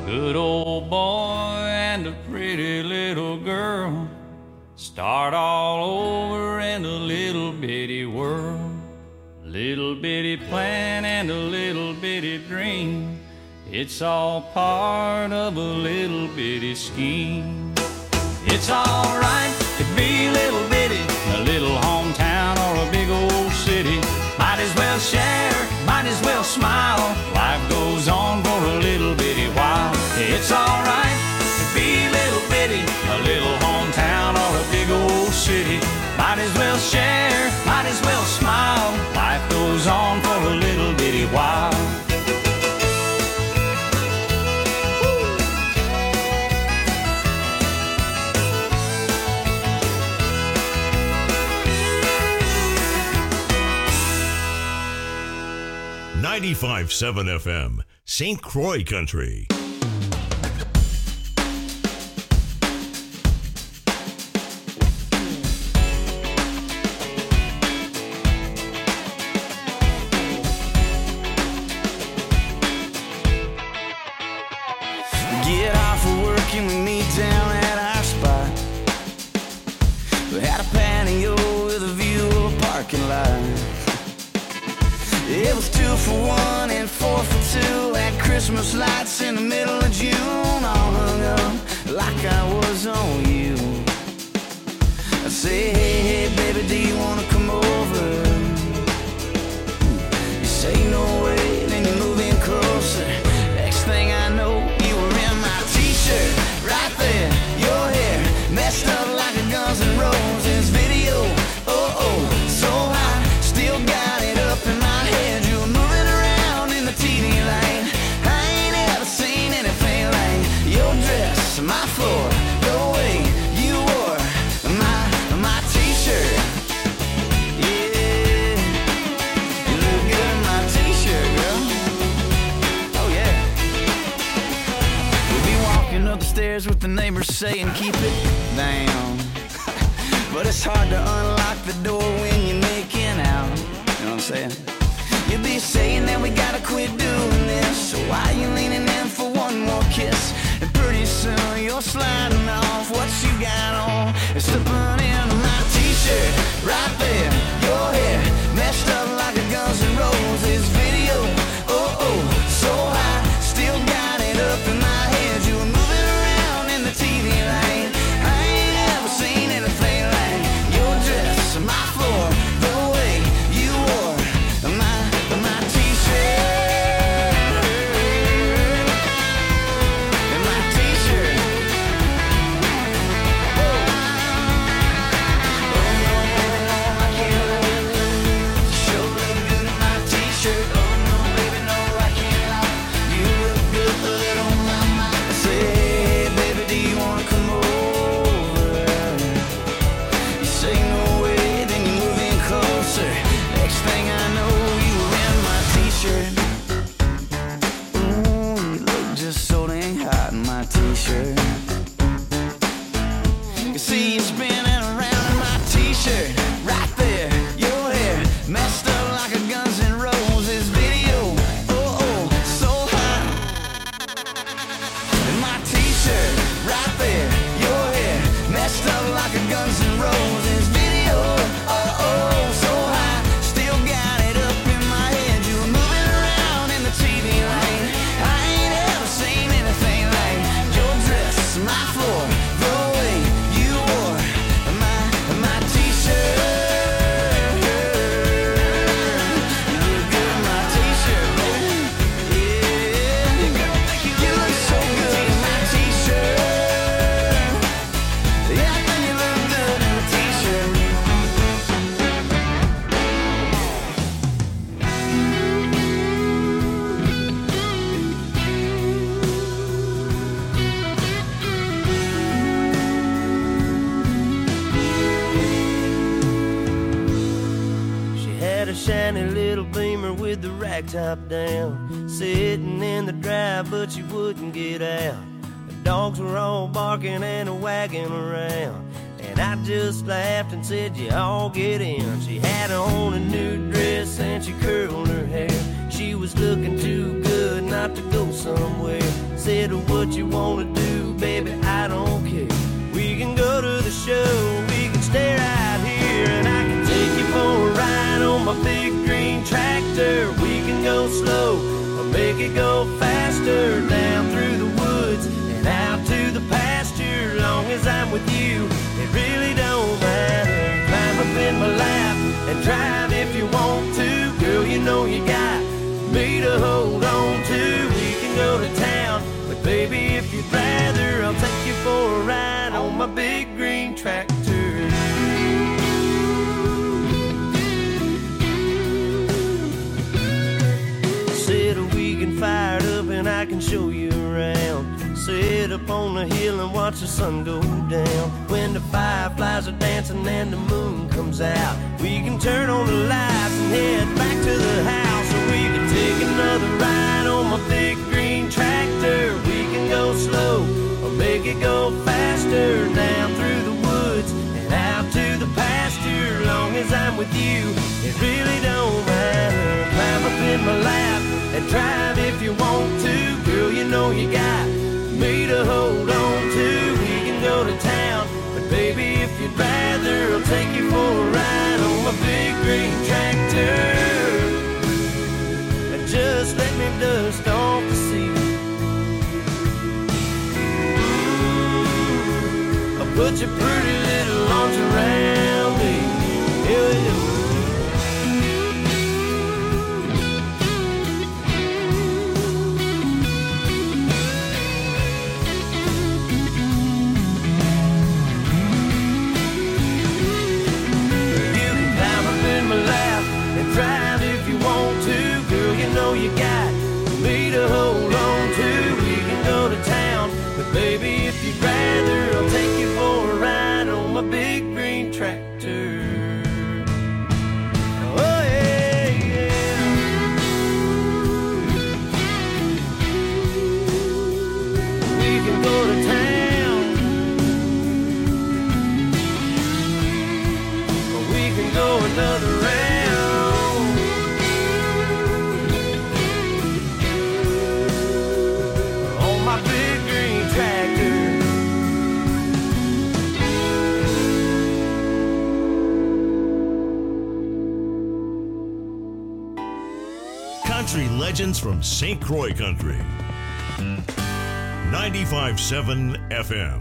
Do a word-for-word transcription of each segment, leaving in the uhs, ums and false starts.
Good old boy and a pretty little girl start all over in a little bitty world. Little bitty plan and a little bitty dream. It's all part of a little bitty scheme. It's alright to be little bitty, a little hometown or a big old city. Might as well share, might as well smile. Life goes on for a little bitty while. It's alright to be little bitty, a little hometown or a big old city. Might as well share, might as well smile. Life goes on for a little bitty while. ninety-five point seven F M, Saint Croix Country. Get off of work and we meet down at our spot. We had a patio with a view of a parking lot. It was two for one and four for two. Had Christmas lights in the middle of June, all hung up like I was on you. I say, hey, hey, baby, do you wanna come over? You say no way, then you move in closer. Next thing I know, you were in my t-shirt, right there. Your hair messed up like a Guns N' Roses video. Oh, oh, so high, still got it up in my head. You were moving around in the T V lane. I ain't ever seen anything like your dress, my floor, the way you wore my, my t-shirt. Yeah, you look good in my t-shirt, girl. Oh yeah. We'll be walking up the stairs with the neighbors saying keep it down. But it's hard to unlock the door when you're making out. You know what I'm saying? You'll be saying that we gotta quit doing this. So why you leaning in for one more kiss? And pretty soon you're sliding off what you got on and slipping into my t-shirt. Right there, your hair messed up like a Guns N' Roses video. Oh, oh, so high, still got it up in my head. You were moving around in the T V lane. I ain't ever seen anything like your dress, my floor, the way you wore my, my t-shirt. And my t-shirt. Oh, no, baby, no, I can't lie. Sure look good in my t-shirt. Oh, no, baby, no, I can't lie. You look good on my mind. I say, hey, baby, do you wanna come over? You say no way, then you move in closer. Next thing I know, you were in my t-shirt. Ooh, you look just so dang hot in my t-shirt. You see you spinning around in my t-shirt. Right there, your hair messed up like a Guns N' Roses video. Oh, oh, so hot. In my t-shirt, right there, your hair messed up like a Guns N' Roses video. Oh, oh, so high, still got it up in my head. You were moving around in the T V lane. I ain't ever seen anything like your dress, my floor, the way you wore my, my t-shirt. You look good in my t-shirt, baby. Yeah, you look so good in my t-shirt. Yeah, I think you look good in a t-shirt. She had a shiny little Beamer with the rag top down, sitting in the drive, but she wouldn't get out. The dogs were all barking and wagging around, and I just laughed and said, you all get in. She had on a new dress and she curled her hair. She she was looking too good not to go somewhere. Said, what you wanna do, baby, I don't care. We can go to the show, we can stay right here, and I can take you for a ride on my big green tractor. We can go slow or make it go faster, down through the woods and out to the pasture. Long as I'm with you, it really don't matter. Climb up in my lap and drive if you want to. Girl, you know you got me to hold on to. We can go to town, but baby, if you'd rather, I'll take you for a ride on my big green tractor. Said we can fire it up and I can show you around. Sit up on the hill and watch the sun go down. When the fireflies are dancing and the moon comes out, we can turn on the lights and head back to the house. Or we can take another ride on my big green tractor. We can go slow or make it go faster, down through the woods and out to the pasture. Long as I'm with you, it really don't matter. Climb up in my lap and drive if you want to. Girl, you know you got me to hold on to. We can go to town, but baby, if you'd rather, I'll take you for a ride on my big green tractor. And just let me dust off the seat. Ooh, I'll put your pretty little arms around me. Yeah, yeah. Drive if you want to, girl, you know you got me to hold on to. We can go to town, but baby, if you'd rather, I'll take you for a ride on my big green tractor. Oh yeah, yeah. We can go to town, or we can go another round. Country legends from Saint Croix Country. ninety-five point seven F M.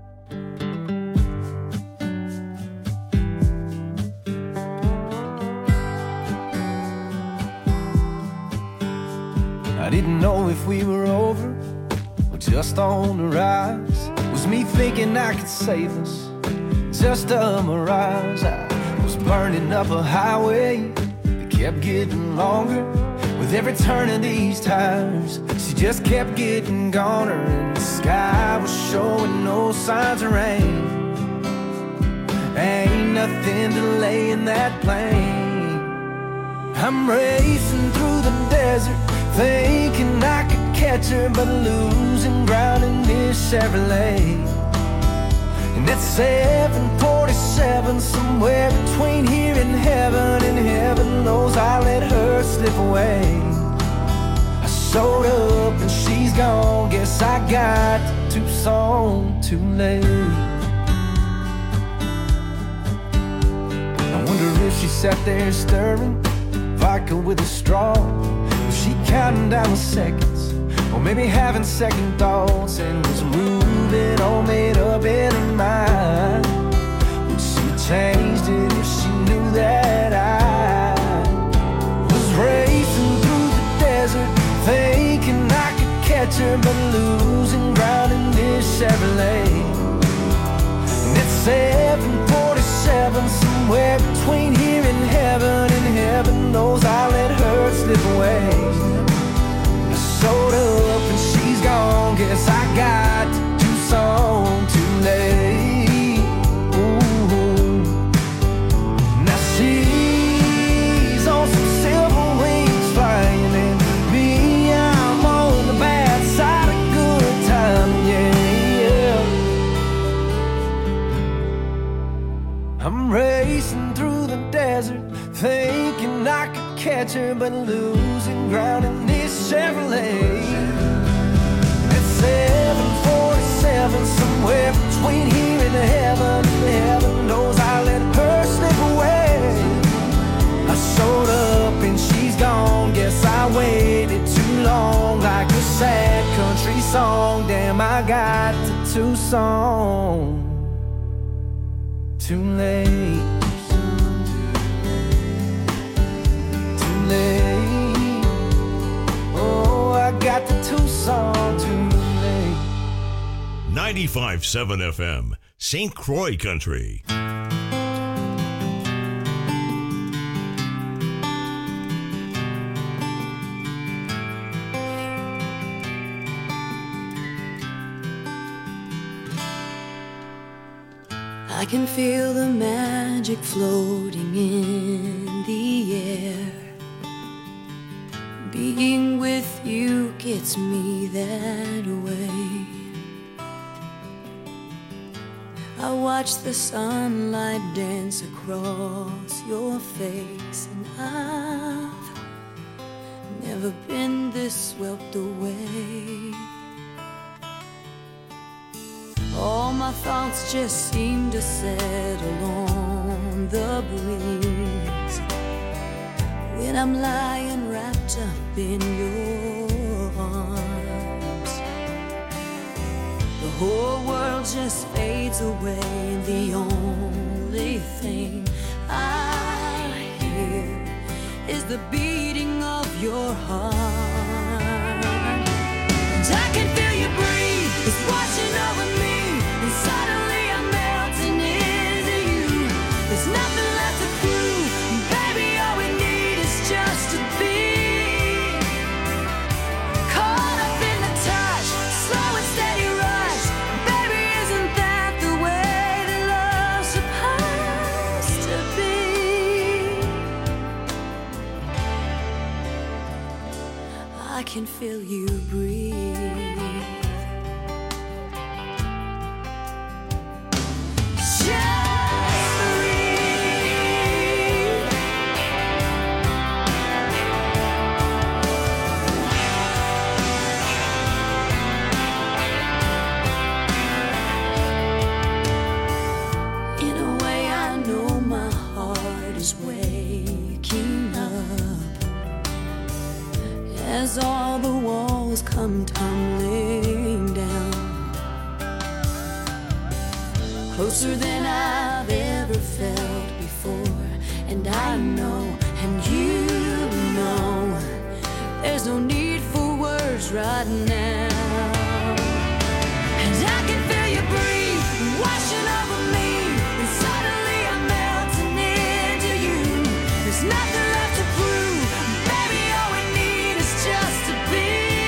I didn't know if we were over or just on the rise. Was me thinking I could save us, just a mirage. I was burning up a highway that kept getting longer. With every turn of these tires, she just kept getting goner, and the sky was showing no signs of rain. Ain't nothing delaying that plane. I'm racing through the desert, thinking I could catch her, but losing ground in this Chevrolet. And it's seven forty-seven, somewhere between here and heaven, and heaven knows I let her slip away. I showed up and she's gone, guess I got to Tucson too late. I wonder if she sat there stirring vodka with a straw. Was she counting down the seconds, or maybe having second thoughts, and was moving all made up in her mind? Would she have changed it if she knew that I was racing through the desert, thinking I could catch her, but losing ground in this Chevrolet? And it's seven forty-seven, somewhere between here and heaven, and heaven knows I let her slip away. I showed up and she's gone, guess I got to Tucson too late. Ooh. Now she's on some silver wings flying, and me, I'm on the bad side of good time, yeah, yeah. I'm racing through the desert, thinking I could catch her, but losing ground in this Chevrolet. At seven forty-seven, somewhere between here and heaven, heaven knows I let her slip away. I showed up and she's gone. Guess I waited too long, like a sad country song. Damn, I got to Tucson too late. Too late. Oh, I got to Tucson too late. ninety-five point seven F M, Saint Croix Country. I can feel the magic floating in the air. Being with you gets me that way. I watch the sunlight dance across your face, and I've never been this swept away. All my thoughts just seem to settle on the breeze when I'm lying wrapped up in your arms. The whole world just fades away, and the only thing I hear is the beating of your heart. And I can feel you breathe, it's washing over me. And suddenly I'm melting into you. There's nothing left to prove. Baby, all we need is just to be caught up in the touch, slow and steady rush. Baby, isn't that the way that love's supposed to be? I can feel you breathe. As all the walls come tumbling down, closer than I've ever felt before. And I know, and you know, there's no need for words right now. And I can feel you breathe, washing over me. And suddenly I'm melting into you. There's nothing left to prove. Baby, all we need is just to be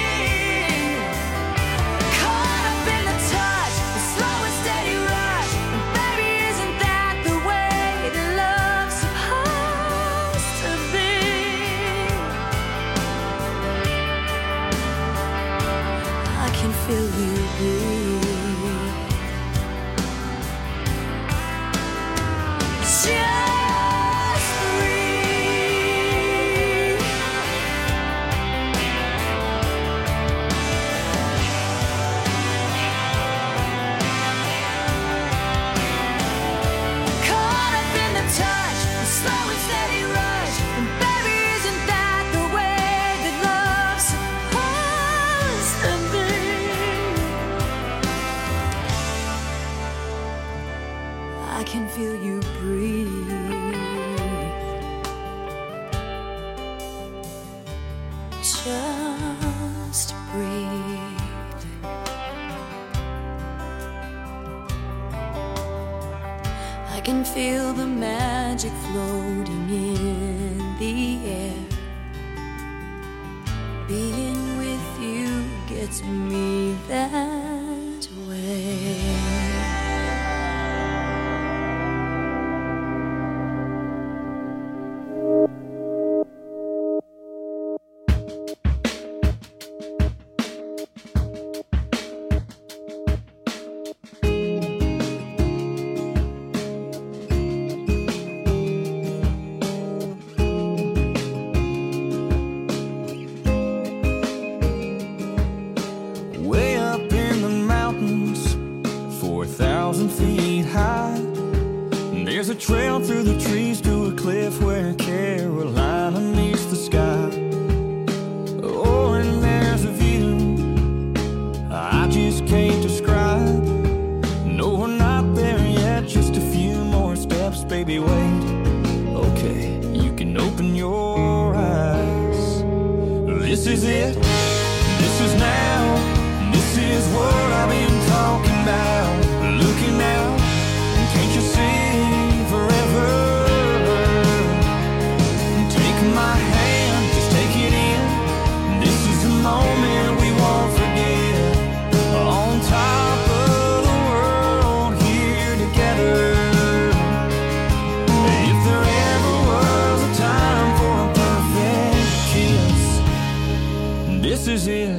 caught up in the touch, the slow and steady rush. And baby, isn't that the way that love's supposed to be? I can feel you breathe. Just breathe. Caught up in the touch, the slow and steady rush. And baby, isn't that the way that love's supposed to be? I can feel you breathe. Just breathe. I can feel the magic floating in the air. Being with you gets me that way. I just can't describe. No, we're not there yet, just a few more steps, baby, wait. Okay, you can open your eyes. This is it, this is now, this is what I've been talking about. Looking out, can't you see forever? Take my hand, just take it in. This is the moment we won't forget. On top of the world, here together. If there ever was a time for a perfect kiss, this is it.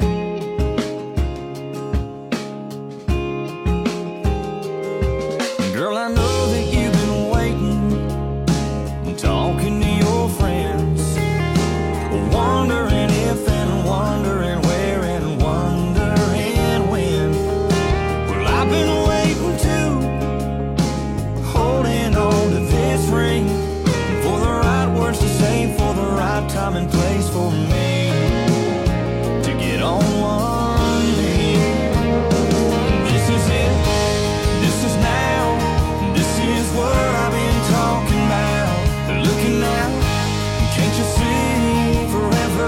Girl, I know that you've been waiting, talking to your friends, wondering if and wondering where and wondering when. Well, I've been waiting too, holding on to this ring, for the right words to say, for the right time and place for me to get on one knee. This is it, this is now, this is what I've been talking about. Looking out, can't you see forever?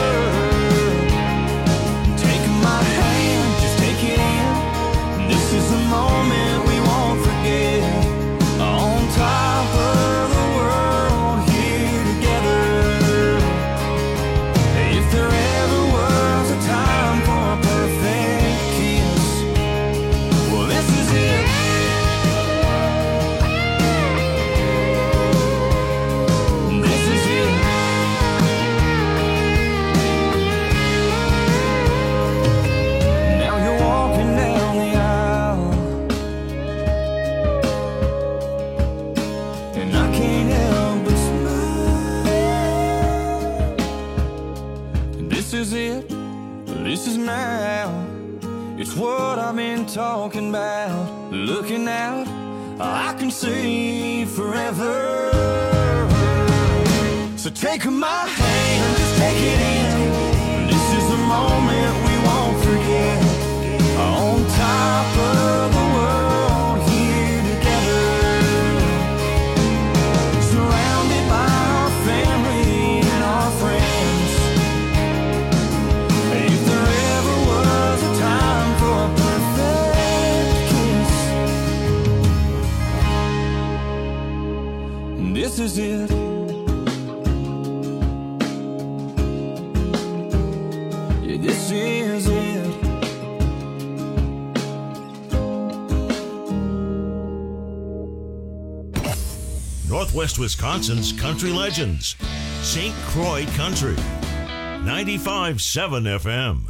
Take my hand, just take it in. This is the moment we won't forget. On top of the world, here together. If there ever was a time for a perfect kiss, well, this is it. This is it. Now you're walking down the aisle, and I can't help but smile. This is it, this is now. It's what I've been talking about. Looking out, I can see forever. So take my hand, just take it in. This is the moment we won't forget. On top of the world, here together. Surrounded by our family and our friends. If there ever was a time for a perfect kiss, this is it. Yeah, this is it. Northwest Wisconsin's country legends. Saint Croix Country. ninety-five point seven F M.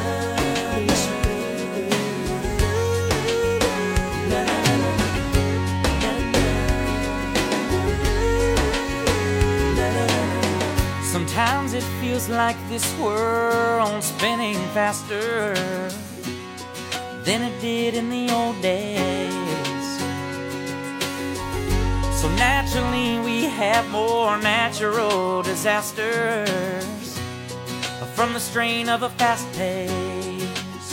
Sometimes it feels like this world's spinning faster than it did in the old days. So naturally we have more natural disasters from the strain of a fast pace.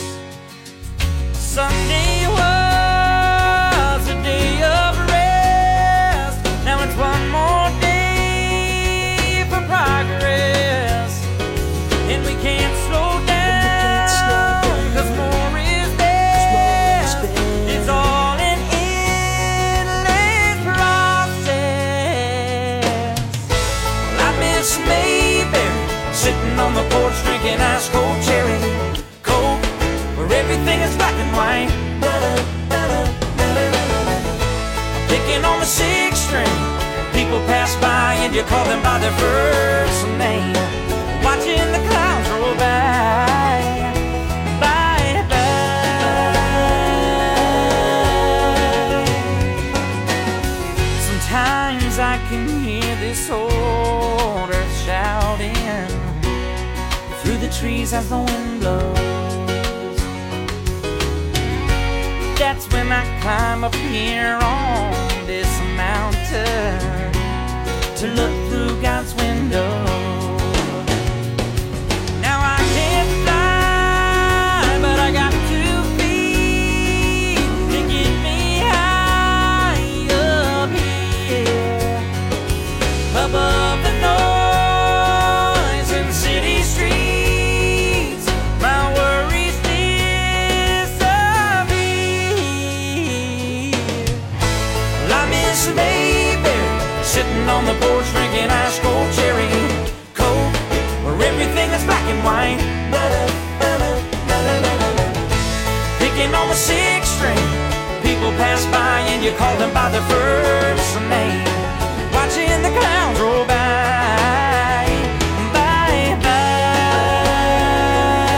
Sunday was a day of rest. Now it's one more day for progress, and we can't slow down, 'cause more is best. It's all an endless process. Well, I miss Mayberry, sitting on the porch drinking ice cold cherry Coke, where everything is black and white. Picking on the sixth string, people pass by and you call them by their first name. Watching the clouds roll by, by, by. Sometimes I can hear this old earth shouting through the trees as the wind blows. That's when I climb up here on this mountain to look through God's window. Now I can't fly, but I got to picking on the sixth string. People pass by and you call them by their first name. Watching the clowns roll by, by, by.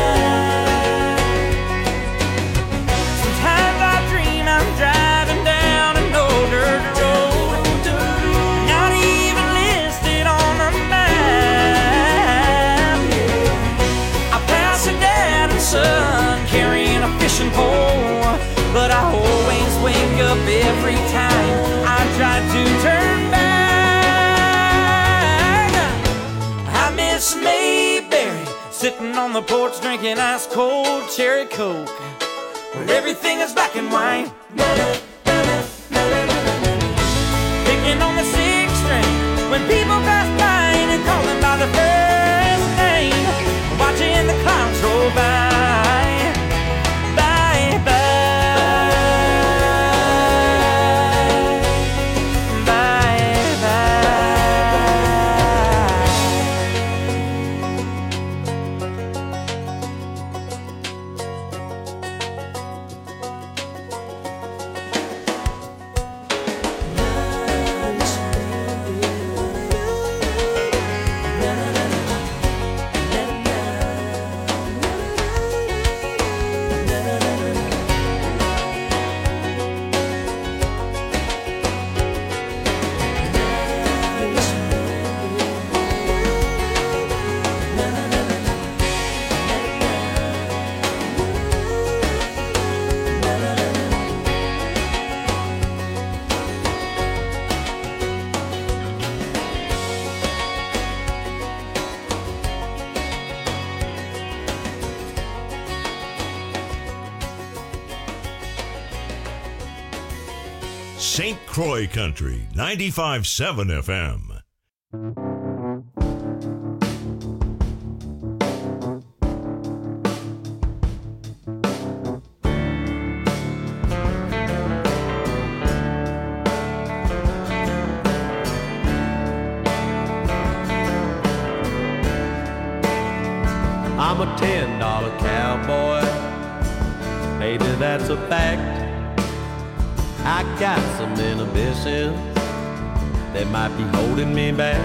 Sometimes I dream I'm driving down an old dirt road, not even listed on the map. I pass a dad and son carrying a fishing pole, but I always wake up every time I try to turn back. I miss Mayberry, sitting on the porch drinking ice cold cherry coke, where everything is black and white. Picking on the sixth string when people pass by and call them by their first name. Watching the clouds roll by. Saint Croix Country, ninety-five point seven F M. I'm a ten dollar cowboy, maybe that's a fact. I got some inhibitions that might be holding me back.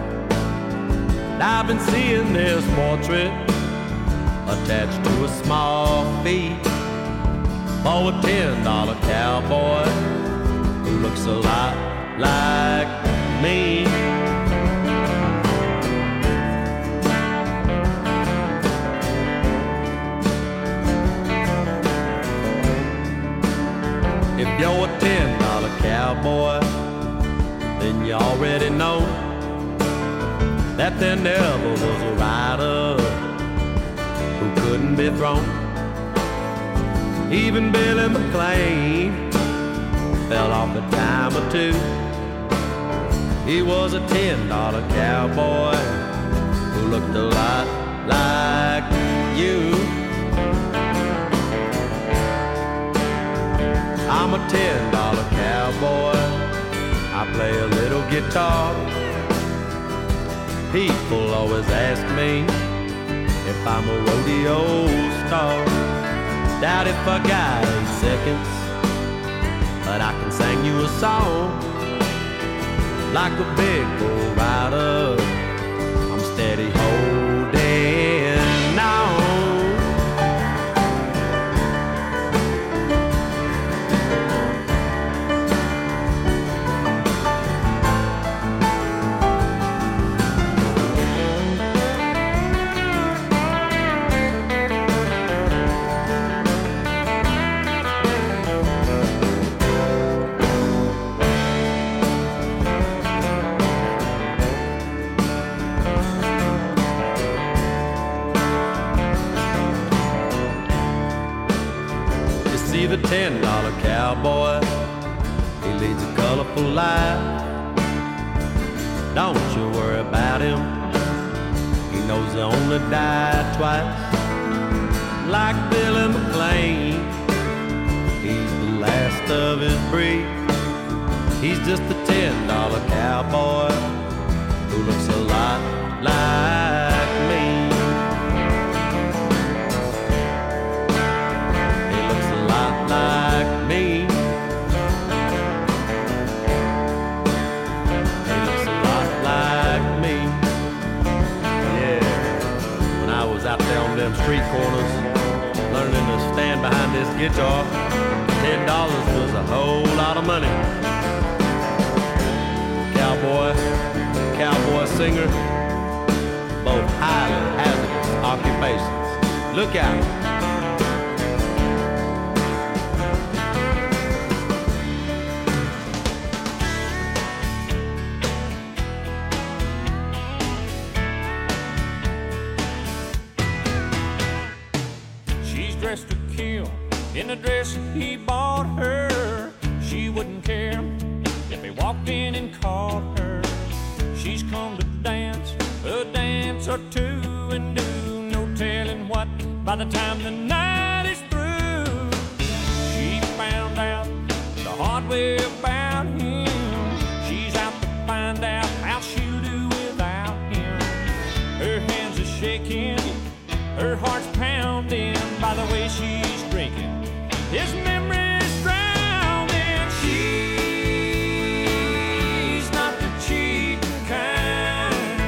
I've been seeing this portrait attached to a small fee for a ten dollar cowboy who looks a lot like me. If you're a ten dollar cowboy, then you already know that there never was a rider who couldn't be thrown. Even Billy McLean fell off a time or two. He was a ten dollar cowboy who looked a lot like you. I'm a ten dollar cowboy, I play a little guitar. People always ask me if I'm a rodeo star. Doubt if I got eight seconds, but I can sing you a song. Like a big bull rider, I'm steady holding on. The ten dollar cowboy, he leads a colorful life. Don't you worry about him, he knows he only died twice. Like Billy McLean, he's the last of his breed. He's just a ten dollar cowboy who looks a lot like me. He looks guitar. Ten dollars was a whole lot of money. Cowboy, cowboy singer, both highly hazardous occupations. Look out. Dressed to kill in the dress he bought her. She wouldn't care if he walked in and caught her. She's come to dance a dance or two and do no telling what by the time the night is through. She found out the hard way about him. She's out to find out how she'll do without him. Her hands are shaking, her heart's pounding by the way she's drinking. His memory's drowning. She's not the cheating kind.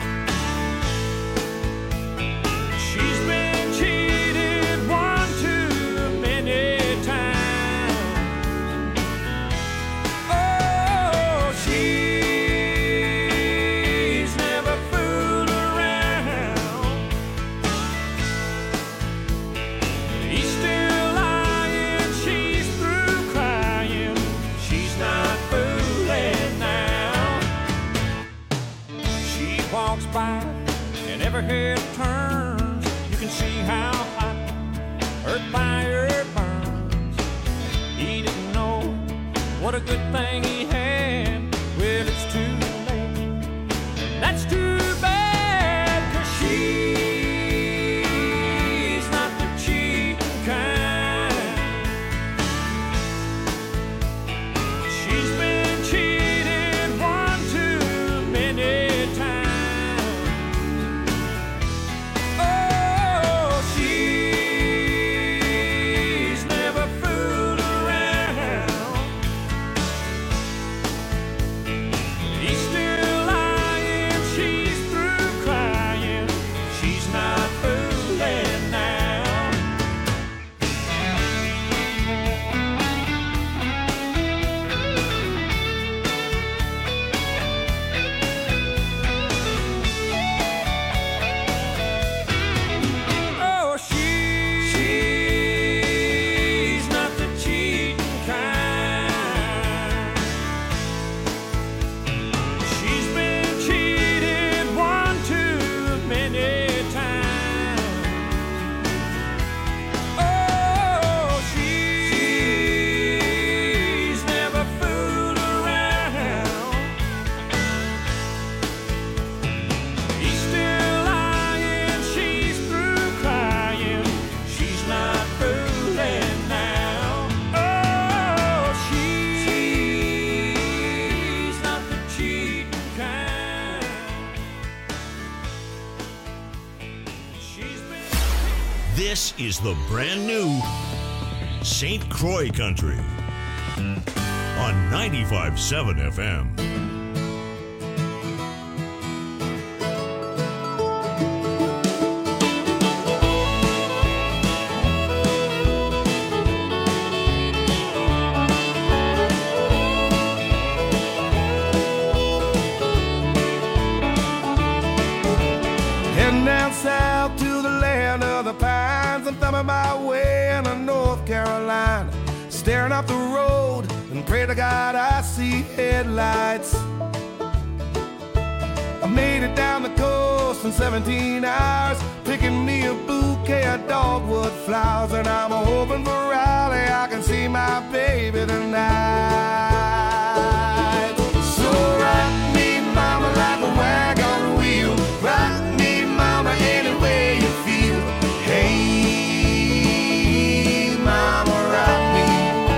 She's been cheated one too many times. Oh, she's never fooled around. He's still lying, she's through crying. She's not fooling now. She walks by and every head turns. You can see how hot her fire burns. He didn't know what a good thing he had. Well, it's too late. That's too bad, 'cause she's not the cheating kind. She's been cheated one too many times. Oh, she's never fooled around. He's still lying, she's through crying. She's not fooling now. Oh, she's not the cheating kind. She's been cheated one too many times. Oh, she's never fooled around. He's still lying, she's through crying. She's not fooling now. Oh, she's not the cheating kind. She's been This is the brand new Saint Croix Country on ninety-five point seven F M. Heading down south to the land of the pines. I'm thumbing my way into North Carolina, staring up the road and pray to God I see headlights. I made it down the coast in seventeen hours, picking me a bouquet of dogwood flowers, and I'm hoping for Raleigh I can see my baby tonight. So rock me, mama, like a wagon wheel. Rock me, mama, any way you feel. Hey, mama, rock me.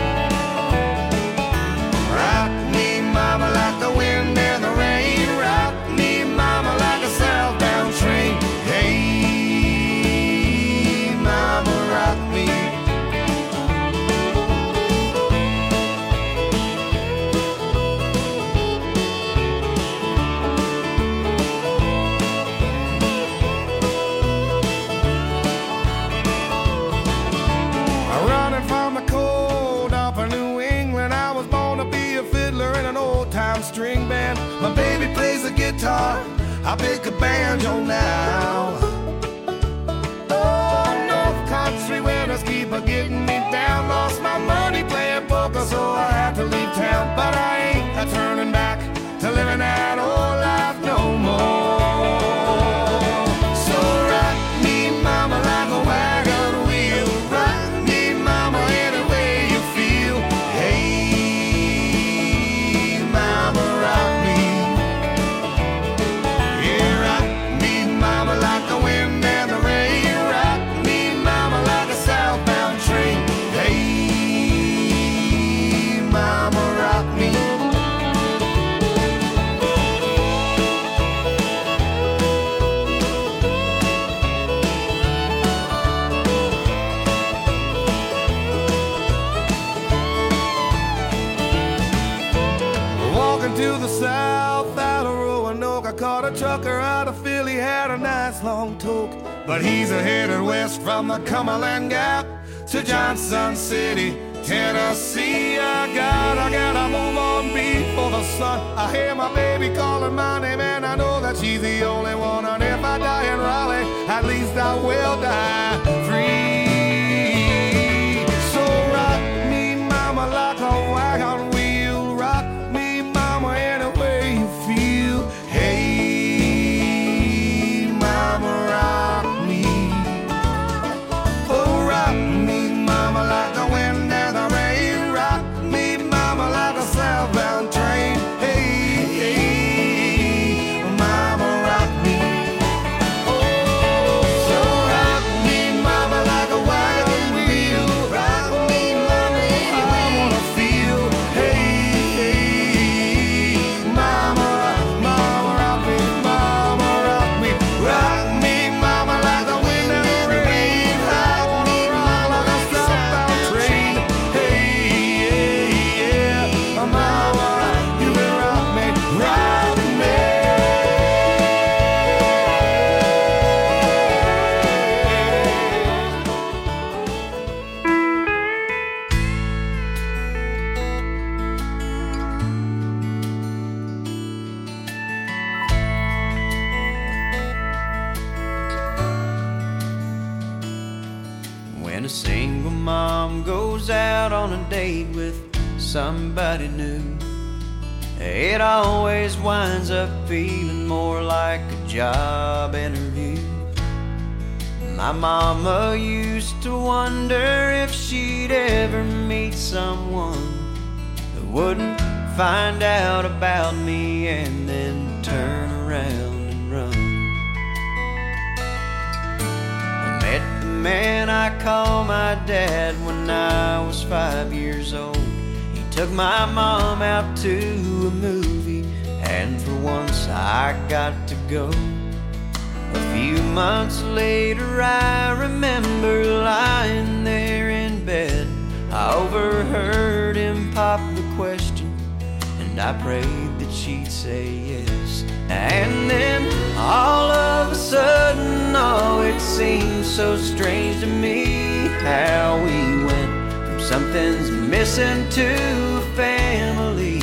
Rock me, mama, like the wind and the rain. Rock me, mama, like a southbound train. Hey, mama, rock me. I pick a banjo now. Oh, North Country winners keep a getting me down. Lost my money playing poker, so I had to leave town. But I ain't a turning back to living that old life no more. So rock me, mama, like a wagon wheel. Rock me, mama, any way you feel. Hey, mama, rock me. Yeah, rock me, mama, like the wind and the rain. Rock me, mama, like a southbound train. Hey, mama, rock me. Walking to the south out of Roanoke, I caught a trucker out of Philly, had a nice long toke. But he's a headed west from the Cumberland Gap to Johnson City, Tennessee. I gotta, gotta move on before the sun. I hear my baby calling my name and I know that she's the only one. And if I die in Raleigh, at least I will die free. So rock me, mama, like a wagon wheel. Rock me, mama, any way you feel. Hey, mama, rock me. Oh, rock me, mama, like the wind and the rain. Rock me, mama, like a southbound train. Hey, hey, mama, rock me. Oh, so rock me, mama, like a wagon wheel. Rock me, mama, I wanna feel. Hey, hey, mama, rock, mama, rock me, mama, rock me. Rock me, mama, like the wind and the rain. I wanna rock like a southbound train. Hey, yeah, yeah, mama, you can rock me, rock me. When a single mom goes out on a date with somebody new, it always winds up feeling more like a job interview. My mama used to wonder if she'd ever meet someone who wouldn't find out about me and then turn around and run. I met the man I call my dad when I was five years old. He took my mom out to a movie, and for once I got to go. A few months later I remember lying there in bed. I overheard him pop the question, and I prayed that she'd say yes. And then all of a sudden, oh, it seemed so strange to me how we went from something's missing to a family.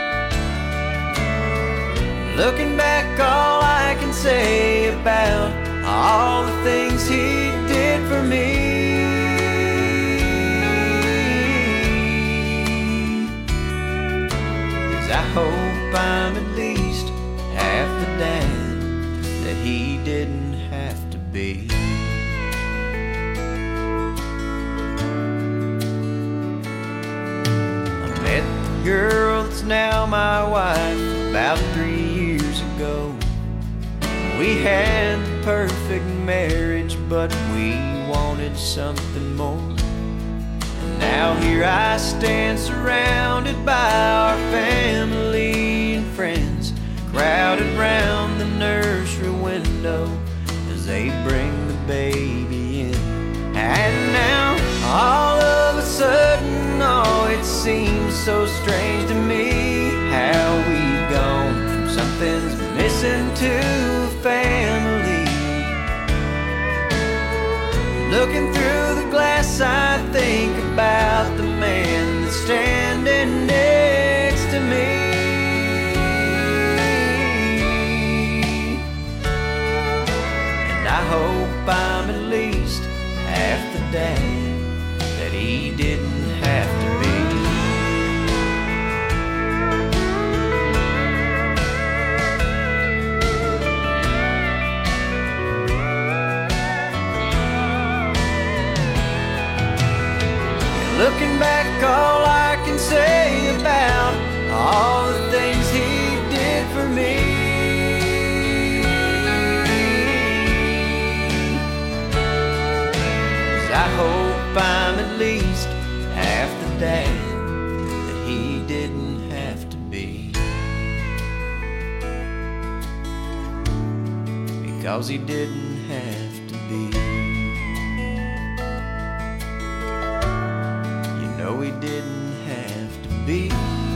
Looking back, all I can say about all the things he did for me is I hope I'm at least half the dad that he didn't have to be. I met the girl that's now my wife about three years ago. We had the perfect marriage, but we wanted something more. And now here I stand surrounded by our family and friends, crowded round the nursery window as they bring the baby in. And now all of a sudden, oh, it seems so strange to me how we've gone from something's missing to family. Looking through the glass, I think about the man that's standing next to me. he didn't have to be. Looking back, all I can say about all the things he did for me is I hope I'm at least half the dad that he didn't have to be, because he didn't have to be. No, he didn't have to be.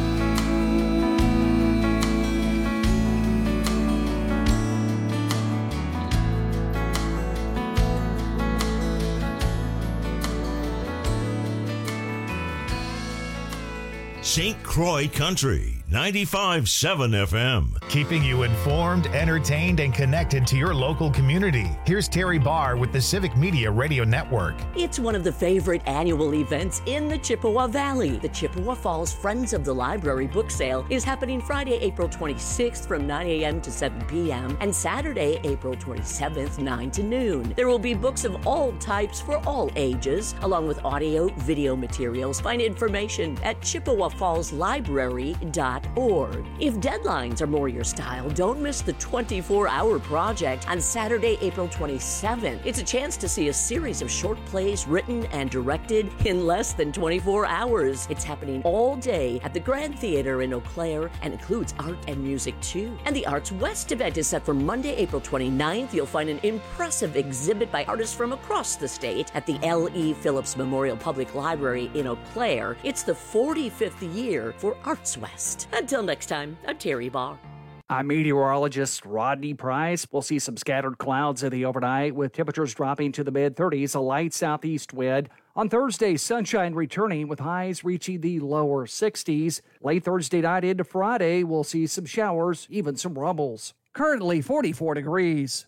Saint Croix Country, ninety-five point seven F M. Keeping you informed, entertained, and connected to your local community. Here's Terry Barr with the Civic Media Radio Network. It's one of the favorite annual events in the Chippewa Valley. The Chippewa Falls Friends of the Library book sale is happening Friday, April twenty-sixth from nine a.m. to seven p.m. and Saturday, April twenty-seventh, nine to noon. There will be books of all types for all ages, along with audio, video materials. Find information at chippewa falls library dot org. If deadlines are more your style, don't miss the twenty-four hour project on Saturday, April twenty-seventh. It's a chance to see a series of short plays written and directed in less than twenty-four hours. It's happening all day at the Grand Theater in Eau Claire and includes art and music too. And the Arts West event is set for Monday, April twenty-ninth. You'll find an impressive exhibit by artists from across the state at the L E Phillips Memorial Public Library in Eau Claire. It's the forty-fifth year for Arts West. Until next time, I'm Terry Barr. I'm meteorologist Rodney Price. We'll see some scattered clouds in the overnight with temperatures dropping to the mid-thirties, a light southeast wind. On Thursday, sunshine returning with highs reaching the lower sixties. Late Thursday night into Friday, we'll see some showers, even some rumbles. Currently forty-four degrees.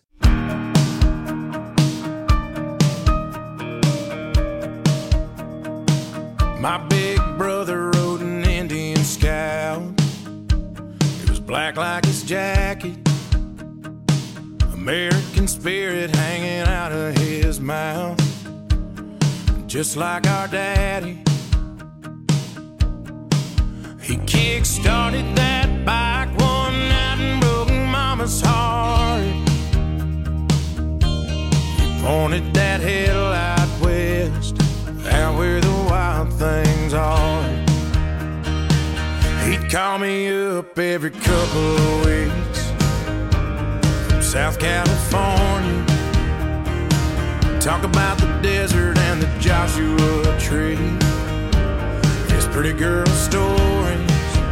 My big brother rode an Indian Scout. It was black like his jacket, American spirit hanging out of his mouth, just like our daddy. He kick-started that bike one night and broke Mama's heart. He pointed that headlight west, out where the wild things are. He'd call me up every couple of weeks from South California, talk about the desert and the Joshua Tree, his pretty girl stories,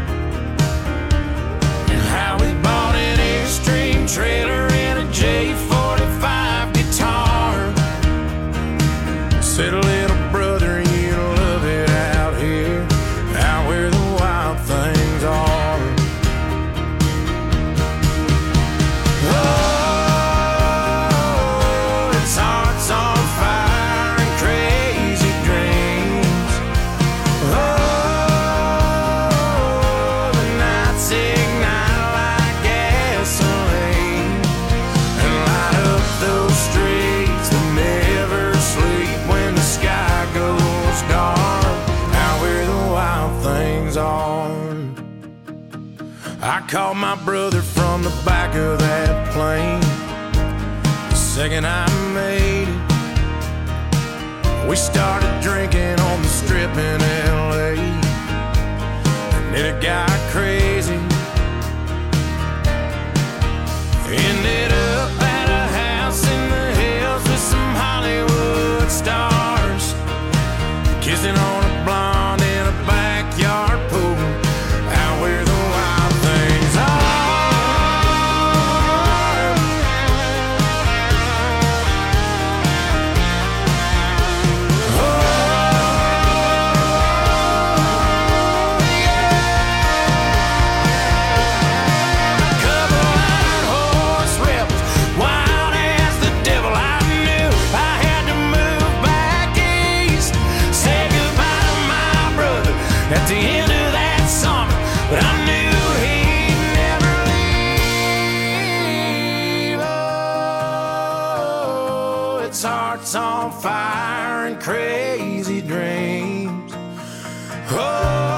and how he bought an Airstream trailer and a J forty-five guitar. Said, little brother, you love it out here, out where the wild things are. Oh, it's hearts on fire and crazy dreams. Oh, the nights ignite like gasoline and light up those streets that never sleep when the sky goes dark, out where the wild things are. I called my brother from the back of that plane the second I made it. We started drinking on the strip in L A, and then it got crazy. Ended up at a house in the hills with some Hollywood stars, kissing on a blonde in a backyard pool, out where the wild things are. Oh, yeah. A couple hundred horse rebels, wild as the devil. I knew I had to move back east, say goodbye at the end of that summer, but I knew he'd never leave. Oh, its heart's on fire and crazy dreams. Oh,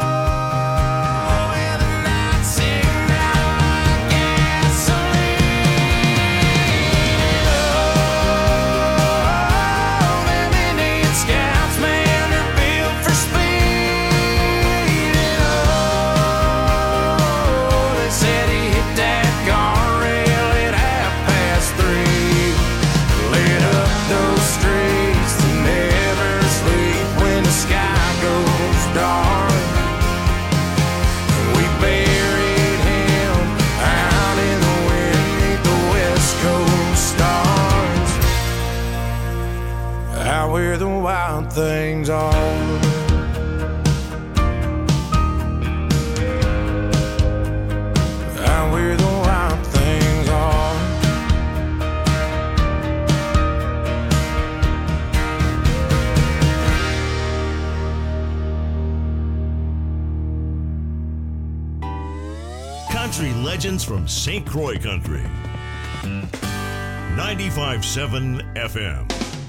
where the wild things are. Out where the wild things are. Country legends from Saint Croix Country. ninety-five point seven F M.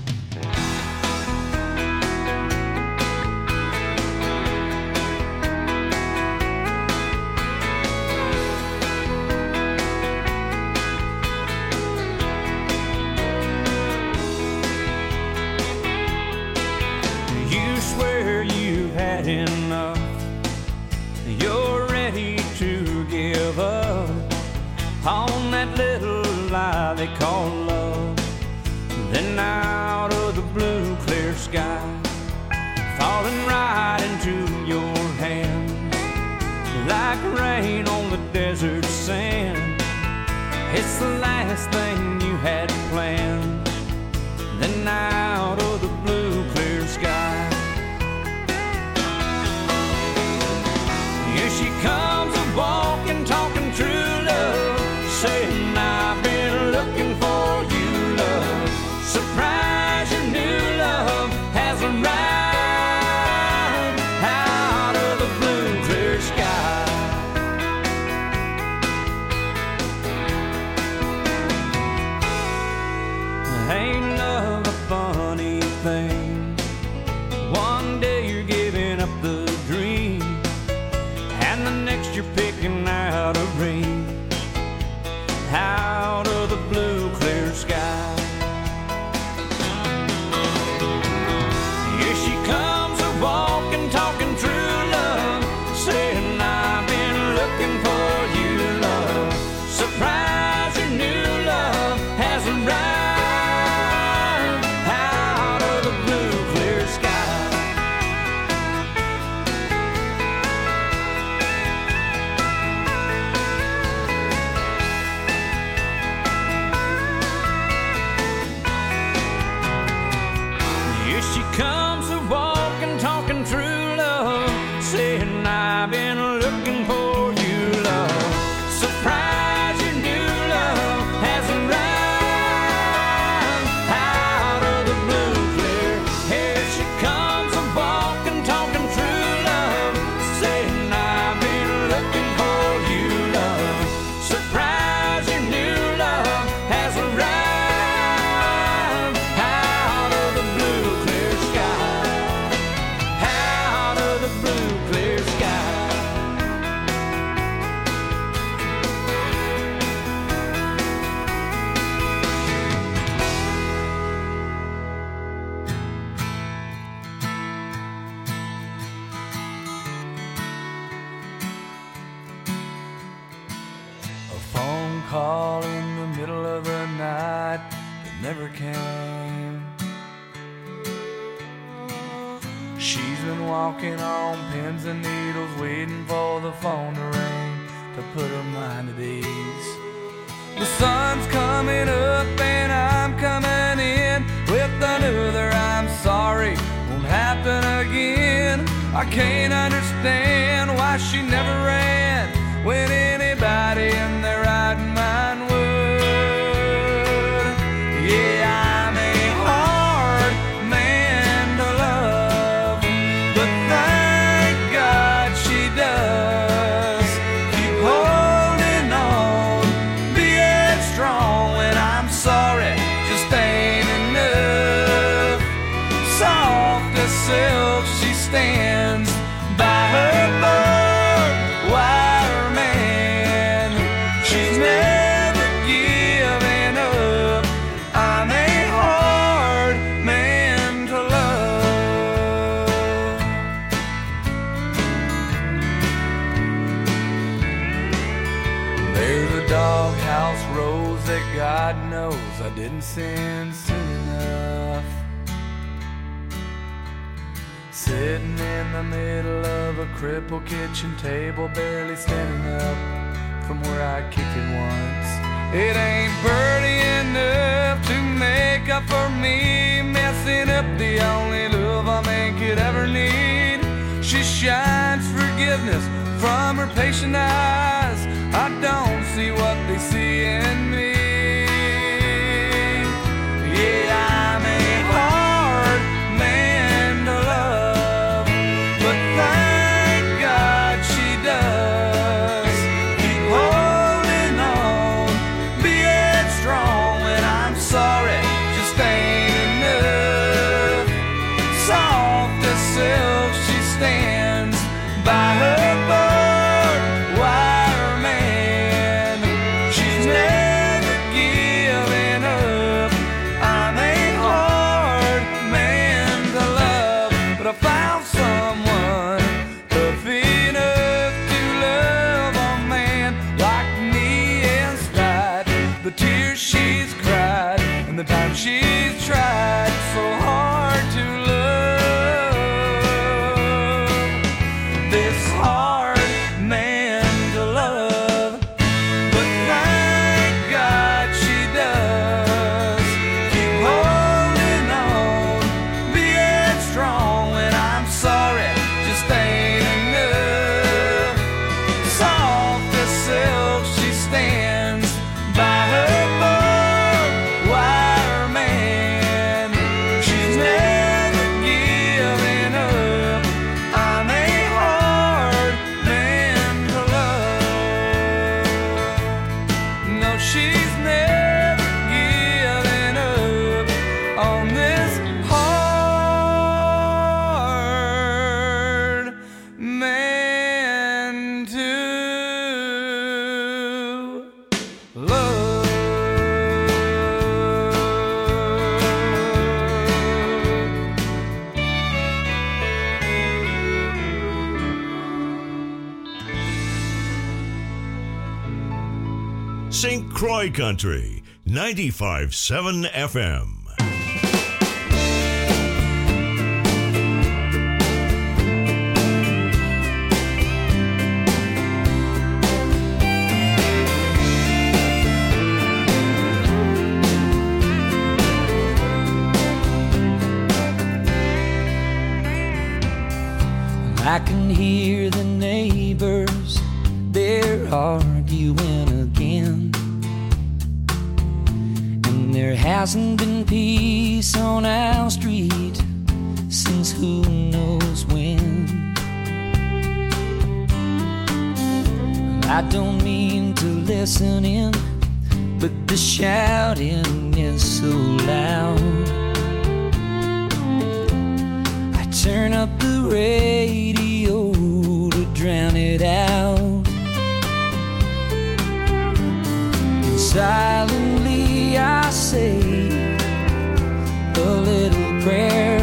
Enough, you're ready to give up on that little lie they call love. Then out of the blue clear sky, falling right into your hands, like rain on the desert sand. It's the last thing you had planned. Then out of the blue clear sky, here she comes a-walking, talking true love, saying I've been looking for you, love. Surprise, your new love has arrived out of the blue clear sky. Ain't love a funny thing? One day you're giving up the dream, and the next you're picking out a ring out of the blue clear sky. Here she comes a-walking, talking true love, saying I've been looking for you, love. Surprise, your new love has arrived out of the blue clear sky. Comes a-walking, talking true love, saying I've been looking for you, love. Surprise, your new love has arrived out of the blue clear. Here she comes a-walking, talking true love, saying I've been looking for you, love. Surprise, your new love has arrived out of the blue clear sky. Out of the blue clear sky. A phone call in the middle of the night that never came. She's been walking on pins and needles, waiting for the phone to ring to put her mind at ease. The sun's coming up and I'm coming in with another I'm sorry won't happen again. I can't understand why she never ran when anybody in their right mind would. Yeah, I'm a hard man to love, but thank God that God knows I didn't sin soon enough. Sitting in the middle of a crippled kitchen table, barely standing up from where I kicked it once. It ain't pretty enough to make up for me messing up the only love a man could ever need. She shines forgiveness from her patient eyes. I don't see what they see in me. Yeah, I'm a hard man to love, but thank God she does keep holding on, being strong when I'm sorry just ain't enough. Soft as silk she stands by her barbed wire man. She's never given up. I'm a hard man to love, but I found someone tough enough to love a man like me in spite the tears she's cried and the time she's tried so hard to love. This hard man to love, but thank God she does keep holding on, being strong when I'm sorry just ain't enough. Soft as silk she stands by her barbed wire man. She's never given up. I'm a hard man to love. No, she's never given up on this hard man to love. Saint Croix Country, ninety-five point seven F M. I can hear the neighbors, they're arguing again. And there hasn't been peace on our street since who knows when. I don't mean to listen in, but the shouting is so loud. I turn up the radio to drown it out. And silently I say a little prayer.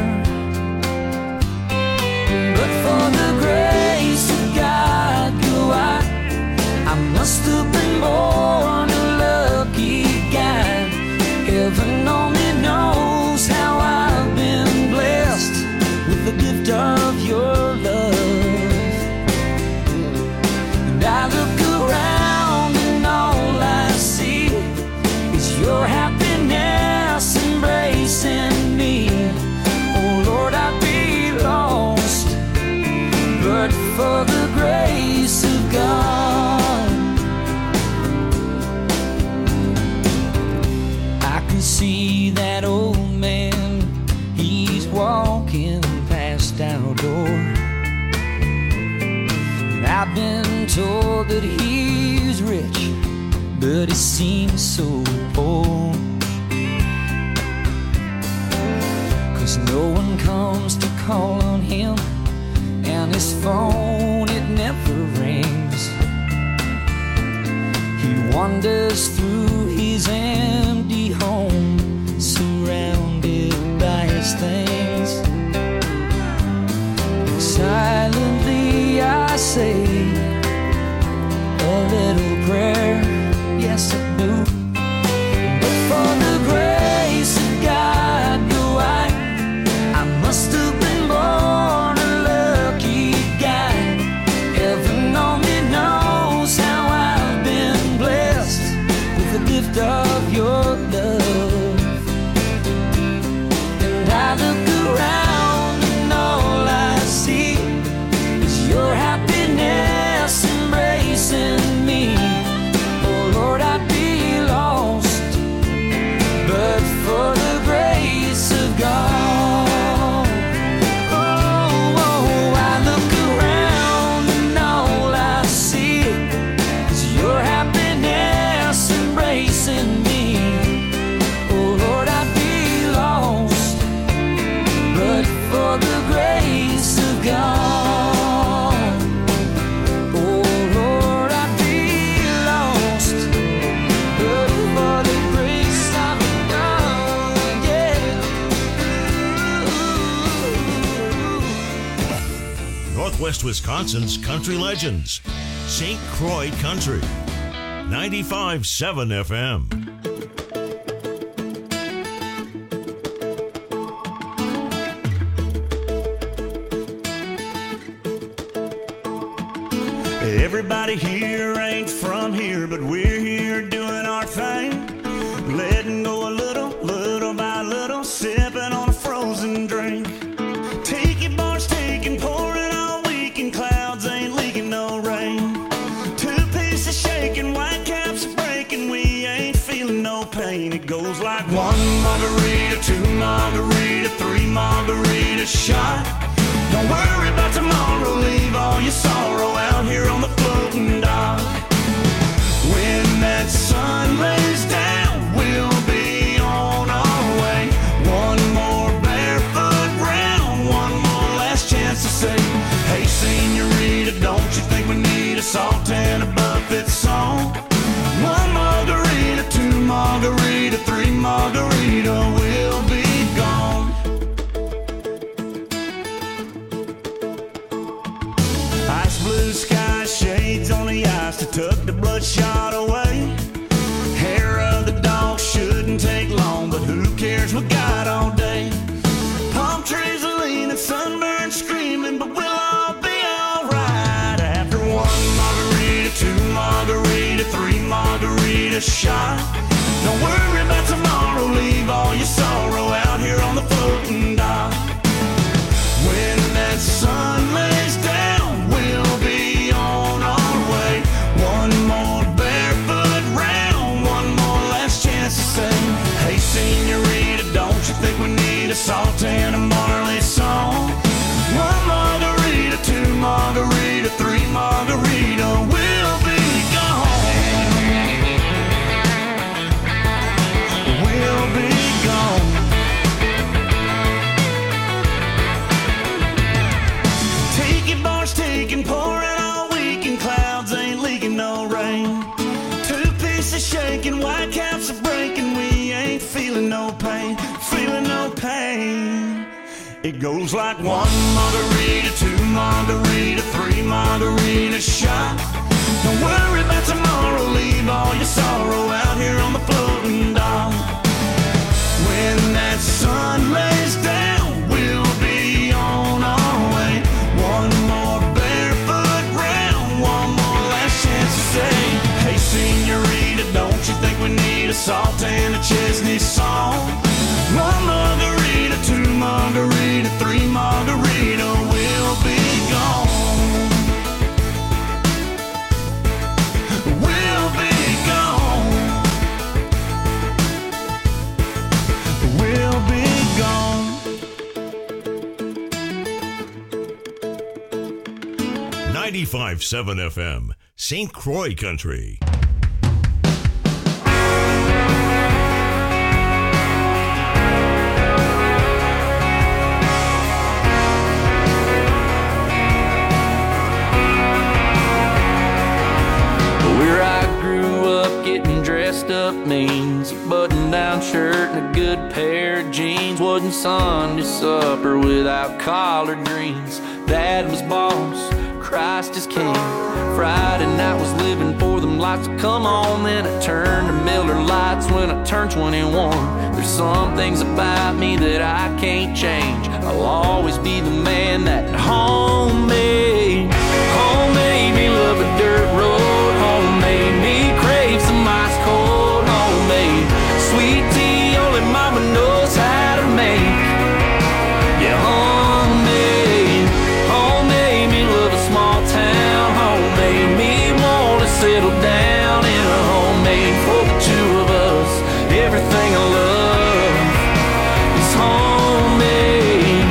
But for the grace of God, go I, I must have been born a lucky guy. Heaven only knows how I've been blessed with the gift of your love. And I look around and all I see is your happiness embracing me. Oh Lord, I'd be lost but for the grace of God. I can see that old man, he's walking past our door. And I've been told that he's rich, but he seems so poor. 'Cause no one comes to call on him, and his phone, it never rings. He wanders through his empty home, surrounded by his things. Silently I say a little prayer, yes I do. Northwest Wisconsin's country legends. Saint Croix Country. ninety-five point seven F M. Everybody here ain't from here, but we're here doing our thing. Letting go a little, little by little, sipping on a frozen drink. Tiki bars taking, pouring all weekend, clouds ain't leaking no rain. Two pieces shaking, white caps breaking, we ain't feeling no pain. It goes like one margarita, two margarita, three margarita shot. Don't worry about tomorrow, leave all your sorrow out here on the floating dock. When that sun lays down, we'll be on our way. One more barefoot round, one more last chance to say, hey senorita, don't you think we need a salt and a buffet song? One margarita, two margarita, three margarita, we'll be gone. Ice blue sky, shades on the ice to tuck the bloodshot away. Hair of the dog shouldn't take long, but who cares, we got all day. Palm trees are leaning, sunburned screaming, but we'll all be alright. After one margarita, two margarita, three margarita shot. Don't worry about tomorrow, leave all your sorrow out here on the floating dock. When that sun lays down, we'll be on our way. One more barefoot round, one more last chance to say, hey senorita, don't you think we need a salt and a Marley song? One margarita, two margarita, three margarita, we'll be gone. We'll be gone. Tiki bars taking, pouring all weekend, clouds ain't leaking no rain. Two pieces shaking, white caps are breaking, we ain't feeling no pain, feeling no pain. It goes like one margarita, two margarita, three margarita shot. Don't worry about tomorrow, leave all your sorrow out here on the floating dock. When that sun lays down, we'll be on our way. One more barefoot round, one more last chance to say, hey senorita, don't you think we need a salt and a Chesney song? One margarita, two margarita, three margarita, we'll be gone. We'll be gone. We'll be gone. ninety-five point seven F M, Saint Croix Country. Where I grew up, getting dressed up means a button-down shirt and a good pair of jeans. Wasn't Sunday supper without collard greens. Dad was boss, Christ is king. Friday night was living for them lights to come on. Then I turned to Miller Lights when I turned twenty-one. There's some things about me that I can't change. I'll always be the man that home made. Home made me love a dirt road. Home made me crave some ice cold. Home made sweet tea only mama knows how to make. Yeah, home made. Home made me love a small town. Home made me want to settle down in a homemade for the two of us. Everything I love is homemade.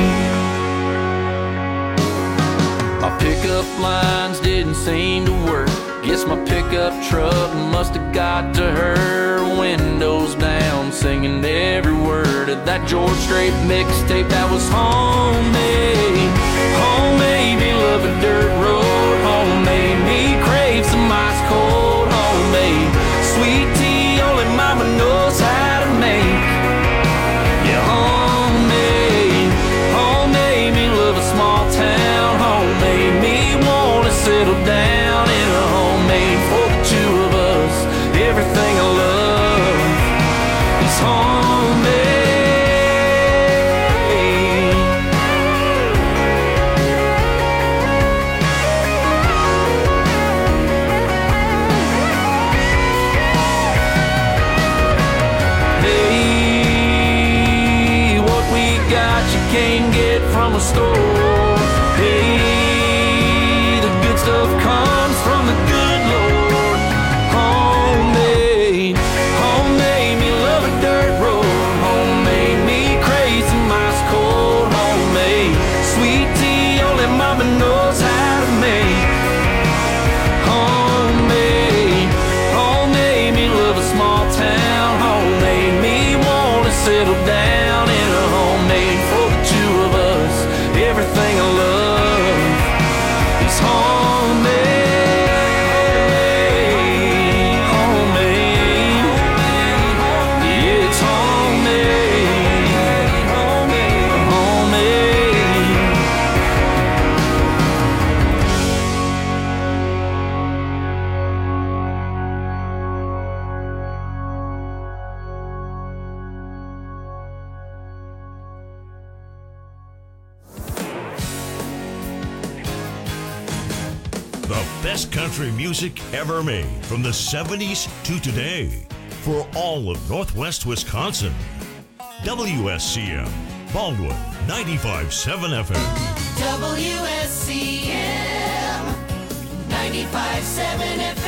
My pickup lines didn't seem to work. Guess my pickup truck must have got to her. Windows down, singing every word of that George Strait mixtape that was homemade. Homemade me love a dirt road. Homemade me crave some ice cold. Homemade sweet tea only mama knows how to make. Yeah, homemade. Homemade me love a small town. Homemade from a store. Hey, the good stuff comes from the good Lord. Homemade, homemade me love a dirt road. Homemade me crazy, mice cold. Homemade, sweet tea only mama knows how to make. Homemade, homemade me love a small town. Homemade me want to settle down in a homemade for the two of us. Everything I love is homemade. Best country music ever made from the seventies to today for all of Northwest Wisconsin. W S C M, Baldwin, ninety-five point seven F M. W S C M, ninety-five point seven F M.